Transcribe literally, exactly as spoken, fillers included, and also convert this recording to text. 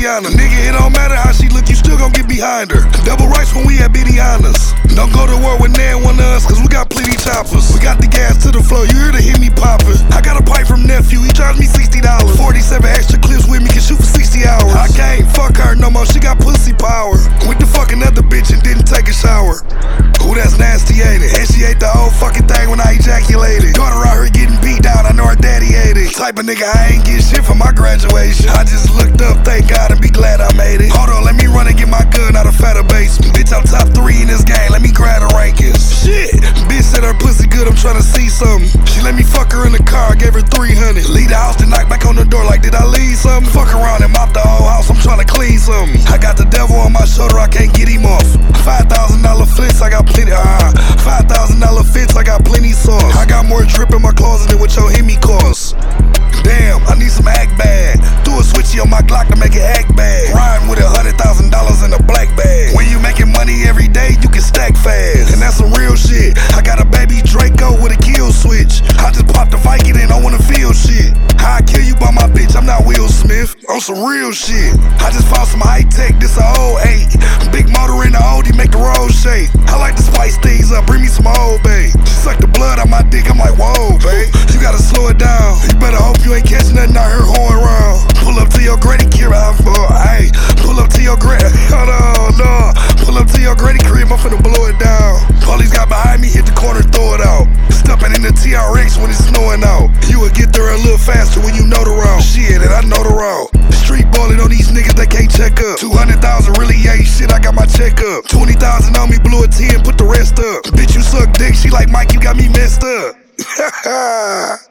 Tatiana. Nigga, it don't matter how she look, you still gon' get behind her. Double rights when we at Bidiana's. Don't go to war with nan one of us, cause we got plenty choppers. We got the gas to the flow, you hear the hit me poppin'. I got a pipe from nephew, he charged me sixty dollars. forty-seven extra clips with me, can shoot for sixty hours. I can't fuck her no more, she got pussy power. Went to fuck another bitch and didn't take a shower. Ooh, that's nasty, ain't it? And she ate the whole fucking thing when I ejaculated. Daughter out here getting beat down, I know her daddy ate it. Type of nigga, I ain't get shit for my graduation. I just looked up, thank God, and be glad I made it. Hold on, let me run and get my gun out of fatter basement. Bitch, I'm top three in this game, let me grab the rankings. Shit, bitch said her pussy good, I'm tryna see something. She let me fuck her in the car, I gave her three hundred. Leave the house to knock back on the door like, did I leave something? Fuck around and mop the whole house, I'm tryna clean something. I got the devil on my shoulder, I can't get him off. five thousand dollar fits, I got plenty, ah. five thousand dollar fits, I got plenty sauce. I got more drip in my closet than what your Hemi costs. Damn, I need some act bad. Do a switchy on my Glock to make it act bad. Rhyme with a hundred thousand dollars in a black bag. When you making money every day, you can stack fast. And that's some real shit. I got a baby Draco with a kill switch. I just popped the Viking and I wanna feel shit. How I kill you by my bitch, I'm not Will Smith. On some real shit. I just found some high tech, this a oh eight. Big motor in the Audi, make the road shake. I like to spice things up, bring me some Old Bay. She suck the blood out my dick, I'm like, whoa, babe. You gotta slow it down. You better hope you ain't catching nothing out here going around. Pull up to your Grady crib, I'm for, ayy. Pull up to your Grady, hold on, no. Pull up to your Grady crib, I'm finna blow it down. Police got behind me, hit the corner, throw it out. Stepping in the T R X when it's snowing out. You would get there a little faster when you know the route. Shit, and I know the route. Street ballin' on these niggas, they can't check up. two hundred thousand really ain't shit, I got my check up. twenty thousand on me, blew a ten, put the rest up. Bitch, you suck dick, she like, Mike, you got me messed up.